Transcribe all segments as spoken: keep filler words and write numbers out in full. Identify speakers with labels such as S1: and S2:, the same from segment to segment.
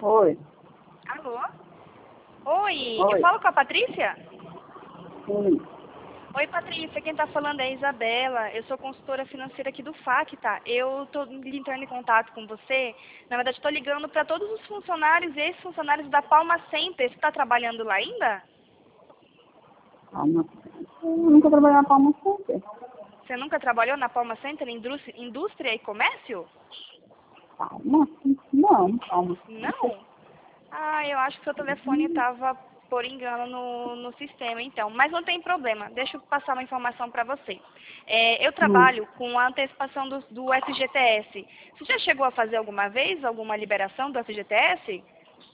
S1: Oi.
S2: Alô? Oi, eu
S1: Oi.
S2: falo com a Patrícia?
S1: Sim.
S2: Oi, Patrícia, quem tá falando é a Isabela. Eu sou consultora financeira aqui do F A C, tá? Eu tô entrando em contato com você. Na verdade, estou ligando para todos os funcionários e ex-funcionários da Palma Center. Você está trabalhando lá ainda?
S1: Palma. Eu nunca trabalhei na Palma Center.
S2: Você nunca trabalhou na Palma Center, indústria, indústria e comércio?
S1: Palma? Não, Palma Center.
S2: Não? Ah, eu acho que seu telefone estava por engano no, no sistema, então. Mas não tem problema. Deixa eu passar uma informação para você. É, eu
S1: Hum.
S2: trabalho com a antecipação do, do F G T S. Você já chegou a fazer alguma vez alguma liberação do F G T S?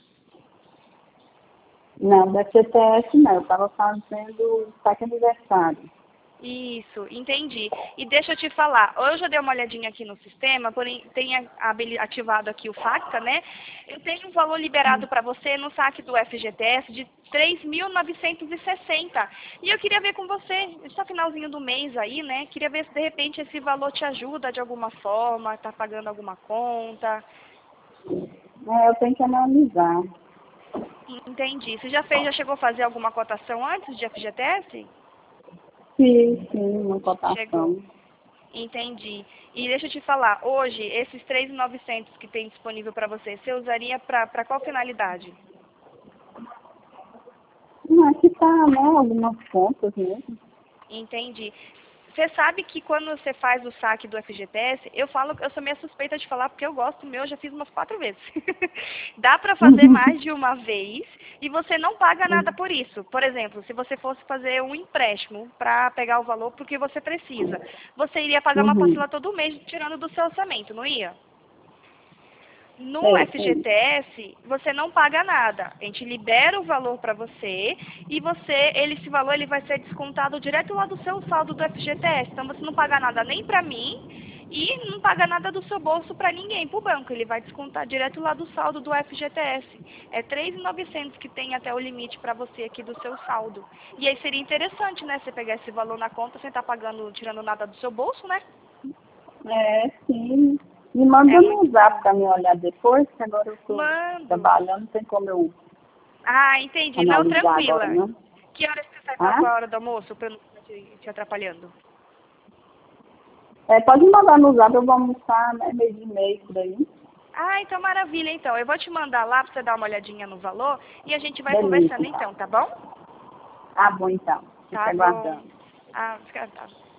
S1: Não, da C T S não. Eu estava fazendo o saque aniversário.
S2: Isso, entendi. E deixa eu te falar, eu já dei uma olhadinha aqui no sistema, porém tenho habili- ativado aqui o FACTA, né? Eu tenho um valor liberado para você no saque do F G T S de três mil novecentos e sessenta. E eu queria ver com você, está finalzinho do mês aí, né? Queria ver se de repente esse valor te ajuda de alguma forma, tá pagando alguma conta.
S1: É, eu tenho que analisar.
S2: Entendi. Você já fez, já chegou a fazer alguma cotação antes de F G T S?
S1: Sim, sim, uma
S2: Chegou.
S1: cotação.
S2: Entendi. E deixa eu te falar, hoje, esses três mil e novecentos que tem disponível para você, você usaria para qual finalidade?
S1: Não, aqui tá, né, algumas contas mesmo.
S2: Entendi. Você sabe que quando você faz o saque do F G T S, eu falo, eu sou meio suspeita de falar porque eu gosto meu, eu já fiz umas quatro vezes. Dá para fazer mais de uma vez e você não paga nada por isso. Por exemplo, se você fosse fazer um empréstimo para pegar o valor porque você precisa, você iria pagar uma
S1: Uhum.
S2: parcela todo mês tirando do seu orçamento, não ia? No
S1: Sei, sei.
S2: F G T S, você não paga nada. A gente libera o valor para você e você, ele, esse valor ele vai ser descontado direto lá do seu saldo do F G T S. Então você não paga nada nem para mim e não paga nada do seu bolso para ninguém, para o banco. Ele vai descontar direto lá do saldo do F G T S. É três mil e novecentos que tem até o limite para você aqui do seu saldo. E aí seria interessante, né, você pegar esse valor na conta sem estar pagando, tirando nada do seu bolso, né?
S1: É, sim. Me manda
S2: É
S1: no
S2: muito
S1: zap
S2: bom.
S1: para me olhar depois, que agora eu estou
S2: Mando.
S1: trabalhando, não tem como eu
S2: Ah, entendi. Não,
S1: analisar agora,
S2: tranquila.
S1: não.
S2: Que horas que você sai para
S1: Ah?
S2: a hora do almoço, para eu não ficar te, te atrapalhando?
S1: É, pode mandar no zap, eu vou almoçar, né, meio de mês por aí.
S2: Ah, então maravilha, então. Eu vou te mandar lá para você dar uma olhadinha no valor e a gente vai
S1: Beleza,
S2: conversando
S1: então.
S2: então, tá bom?
S1: Tá bom, então. Fica
S2: Tá bom.
S1: aguardando.
S2: Ah, fica, tá.